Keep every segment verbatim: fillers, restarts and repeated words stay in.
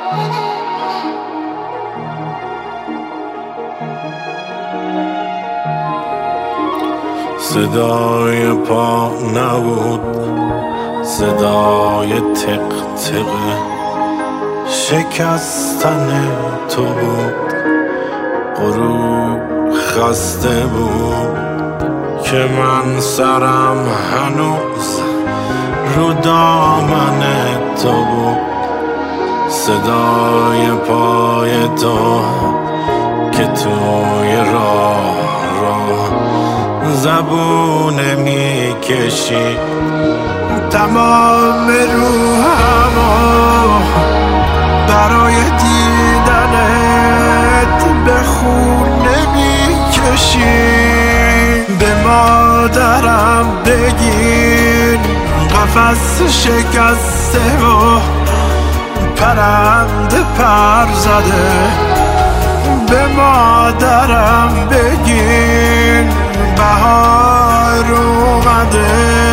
صدای پا نبود، صدای تق تق شکستن تو بود. غروب خسته بود که من سرم هنوز رو دامن تو بود. صدای پای تو که توی راه راه زبونه می کشی. تمام روحمو برای دیدنت به خونه می کشی. به مادرم بگین قفس شکسته و پرنده پر زده. به مادرم بگین بهار اومده،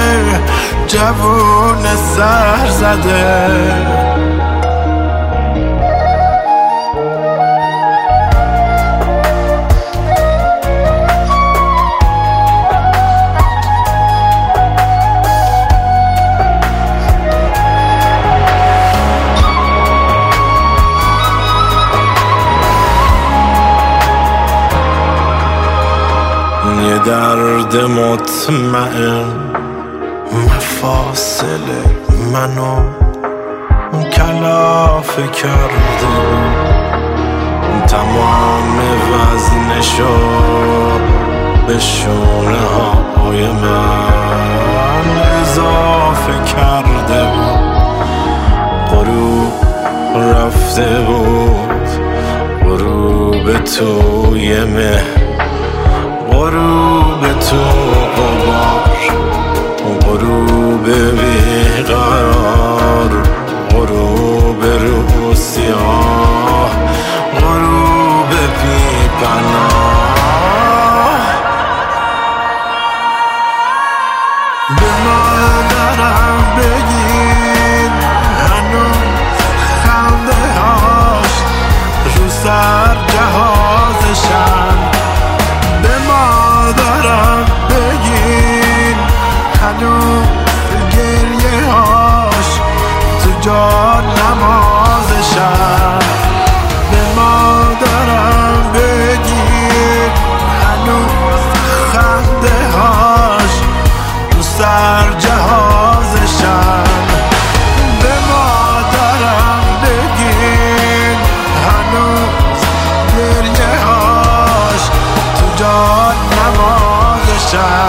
جوون سر زده. یه درد مطمئن مفاصل منو کلافه کرده. تمام وزنشو به شونه های من اضافه کرده. غروب رفته بود، غروب توی مه، غروب تو غبار، غروب بیقرار، غروب رو سیاه، غروب بی پناه. به مادرم بگین هنوز خنده هاش رو سر جهازشن. به مادرم بگین هنوز گریه هاش تو جان نمازشن. به مادرم بگین هنوز خنده هاش تو سر جهازشن. به مادرم بگین هنوز گریه هاش تو جان نمازشن.